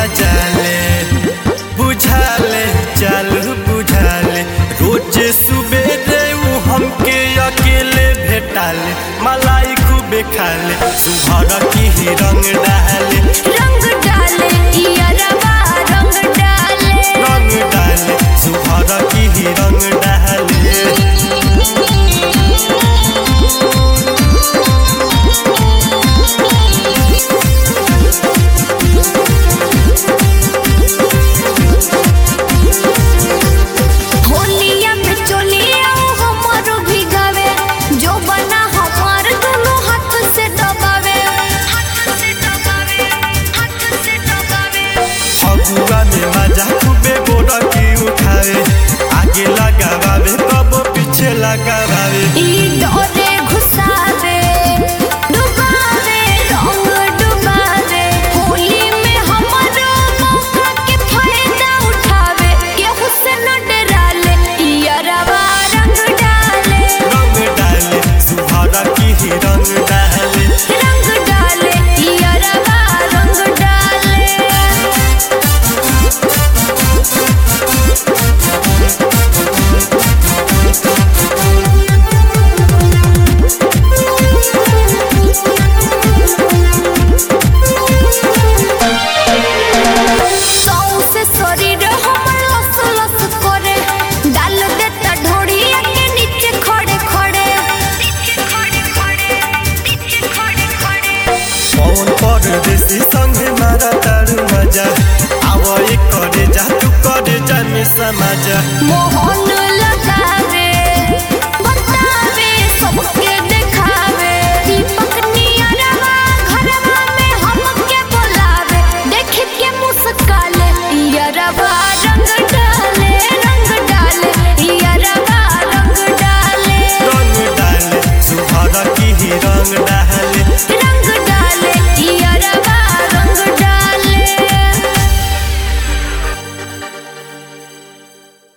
जाले बुझाले चल बुझाले रोज सुबेरे उ हमके अकेले भेटाले मलाई खूबे खाले सुभर की ही रंग डाले इयरवा रंग डाले सुभर की ही रंग डाले में मजा खूबे गोरा की उठावे आगे लगावे कब पीछे लगावे डोरे घुसावे डुबावे रंग डुबावे होली में हमारा मौका के फायदा उठावे ये हुस्न डराले इयरवा रंग डाले सुभरा की ही रंग डाले इयरवा रंग डाले परदेसी संगे मारा तारू मजा आवई करे जा तू करे जाने समाजा मोहन